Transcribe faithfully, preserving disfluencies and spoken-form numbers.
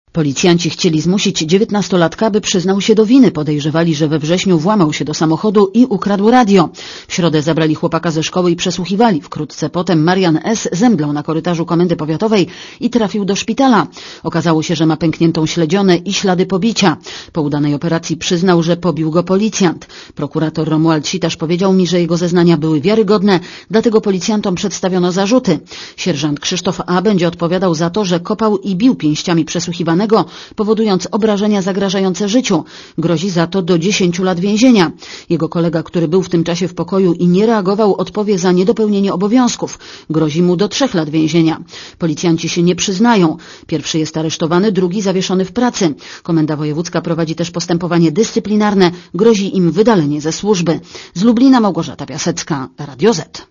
Policjanci chcieli zmusić dziewiętnastolatka, by przyznał się do winy. Podejrzewali, że we wrześniu włamał się do samochodu i ukradł radio. W środę zabrali chłopaka ze szkoły i przesłuchiwali. Wkrótce potem Marian S. zemdlał na korytarzu komendy powiatowej i trafił do szpitala. Okazało się, że ma pękniętą śledzionę i ślady pobicia. Po udanej operacji przyznał, że pobił go policjant. Prokurator Romuald Sitasz powiedział mi, że jego zeznania były wiarygodne, dlatego policjantom przedstawiono zarzuty. Sierżant Krzysztof A. będzie odpowiadał za to, że kopał i bił pięściami przesłuchiwanego, powodując obrażenia zagrażające życiu. Grozi za to do dziesięciu lat więzienia. Jego kolega, który był w tym czasie w pokoju i nie reagował, odpowie za niedopełnienie obowiązków. Grozi mu do trzech lat więzienia. Policjanci się nie przyznają. Pierwszy jest aresztowany, drugi zawieszony w pracy. Komenda Wojewódzka prowadzi też postępowanie dyscyplinarne. Grozi im wydalenie ze służby. Z Lublina Małgorzata Piasecka, Radio Z.